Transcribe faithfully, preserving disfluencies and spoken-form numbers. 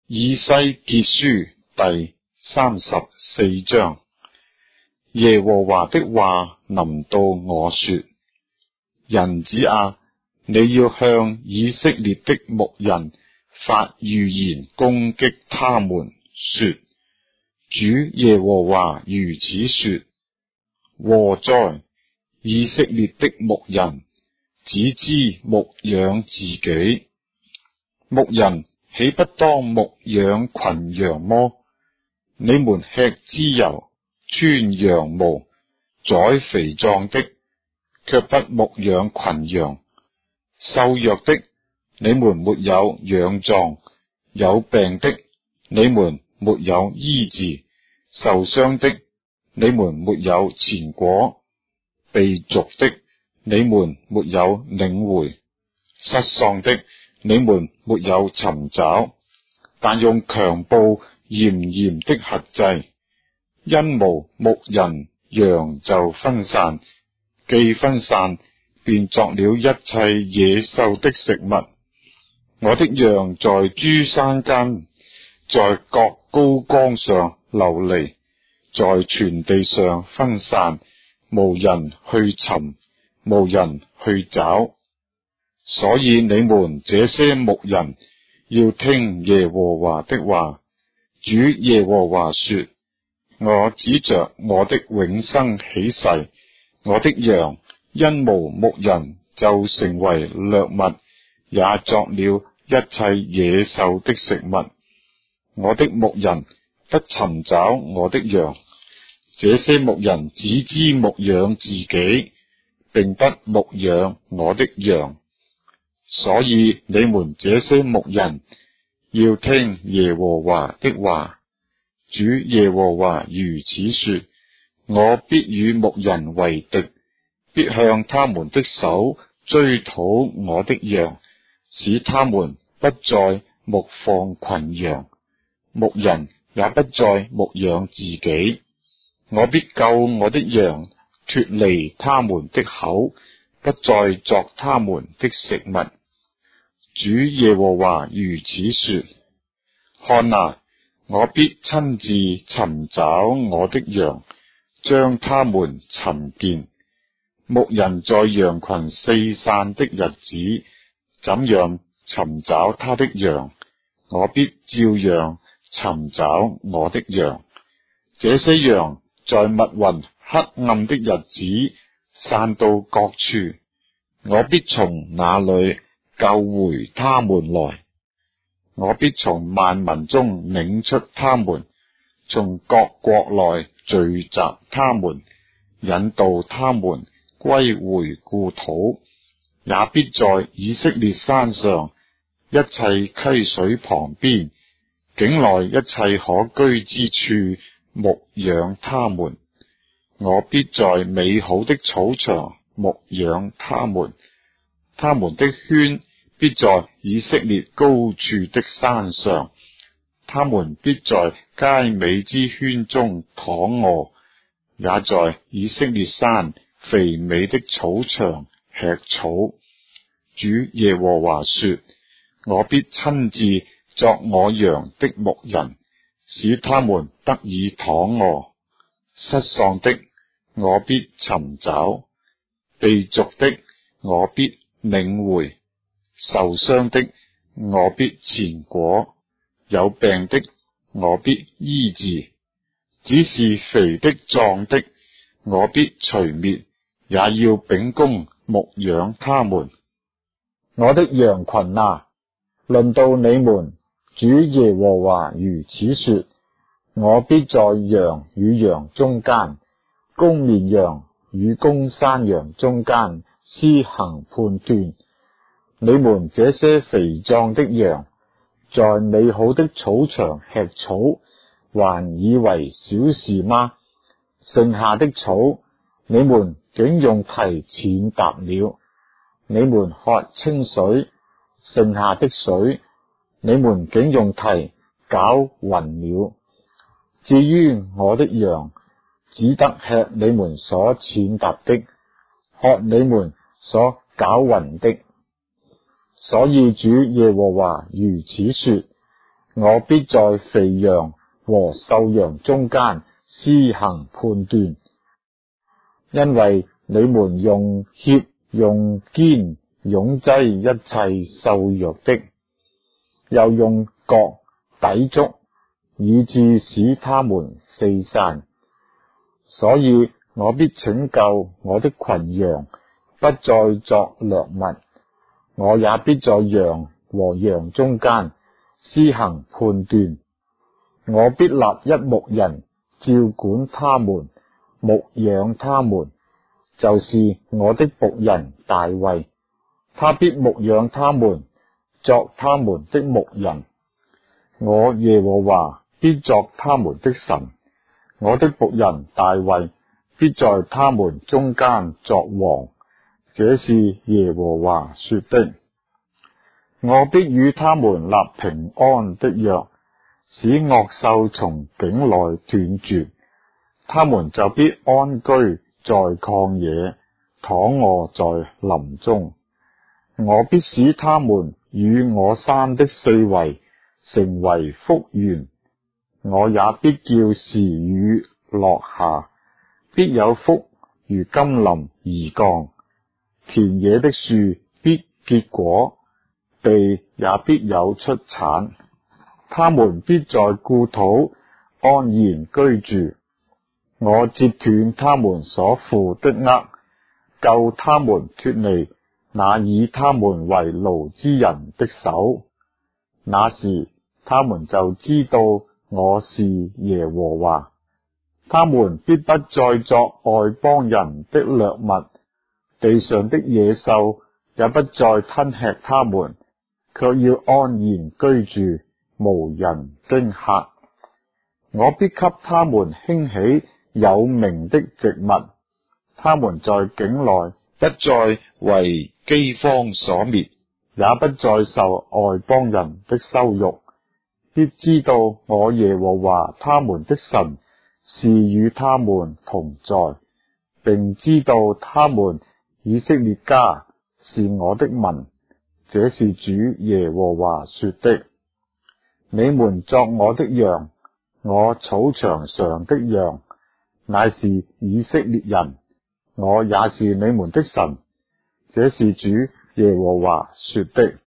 以西結書第三十四章。耶和華的話臨到我說：人子啊，你要向以色列的牧人發預言攻擊他們，說：主耶和華如此說，禍哉！以色列的牧人只知牧養自己，牧人豈不當牧養群羊麼？你們吃脂油，穿羊毛，宰肥壯的，卻不牧養群羊。瘦弱的，你們沒有養壯；有病的，你們沒有醫治；受傷的，你們沒有前果；被逐的，你們沒有領回；失喪的，你們沒有尋找。但用強暴嚴嚴的轄制，因無牧人，羊就分散，既分散，便作了一切野獸的食物。我的羊在諸山間，在各高崗上流離，在全地上分散，無人去尋，無人去找。所以你們這些牧人要聽耶和華的話。主耶和華說：我指着我的永生起誓，我的羊因無牧人就成為掠物，也作了一切野獸的食物。我的牧人不尋找我的羊，這些牧人只知牧養自己，並不牧養我的羊。所以你們這些牧人要聽耶和華的話。主耶和華如此說：我必與牧人為敵，必向他們的手追討我的羊，使他們不再牧放群羊，牧人也不再牧養自己。我必救我的羊脫離他們的口，不再作他們的食物。主耶和華如此說：看哪，我必親自尋找我的羊，將他們尋見。牧人在羊群四散的日子，怎樣尋找他的羊，我必照樣尋找我的羊。這些羊在密雲黑暗的日子散到各處，我必從那裏救回他們來。我必從萬民中領出他們，從各國內聚集他們，引導他們歸回故土，也必在以色列山上一切溪水旁邊，境內一切可居之處牧養他們。我必在美好的草場牧養他們，他們的圈必在以色列高處的山上，他們必在佳美之圈中躺臥，也在以色列山肥美的草場吃草。主耶和華說：我必親自作我羊的牧人，使他們得以躺臥。失喪的我必尋找，被逐的我必領回，受傷的我必前果，有病的我必醫治。只是肥的壯的我必除滅，也要秉公牧養他們。我的羊群啊，論到你們，主耶和華如此說：我必在羊與羊中間，公綿羊與公山羊中間施行判斷。你們這些肥壯的羊，在美好的草場吃草，還以為小事嗎？剩下的草，你們竟用蹄踐踏了；你們喝清水，剩下的水，你們竟用蹄攪渾了。至於我的羊，只得吃你們所踐踏的，喝你們所攪渾的。所以主耶和華如此說： 我必在肥羊和瘦羊中間施行判斷，因為你們用脅用肩擁擠一切瘦弱的，又用角抵觸，以致使他們四散。所以我必拯救我的群羊，不再作掠物，我也必在羊和羊中間施行判斷。我必立一牧人照管他們，牧養他們，就是我的僕人大衛，他必牧養他們，作他們的牧人。我耶和華必作他們的神，我的僕人大衛必在他們中間作王。這是耶和華說的。我必與他們立平安的約，使惡獸從境內斷絕，他們就必安居在曠野，躺臥在林中。我必使他們與我山的四圍成為福源，我也必叫時雨落下，必有福如甘霖而降。田野的樹必結果，地也必有出產，他們必在故土安然居住。我折斷他們所負的軛，救他們脫離那以他們為奴之人的手。那時他們就知道我是耶和華，他們必不再作外邦人的掠物，地上的野獸也不再吞吃他們，卻要安然居住，無人驚嚇。我必給他們興起有名的植物，他們在境內不再為饑荒所滅，也不再受外邦人的羞辱，必知道我耶和華他們的神是與他們同在，並知道他們以色列家是我的民。這是主耶和華說的。你們作我的羊，我草場上的羊，乃是以色列人，我也是你們的神。這是主耶和華說的。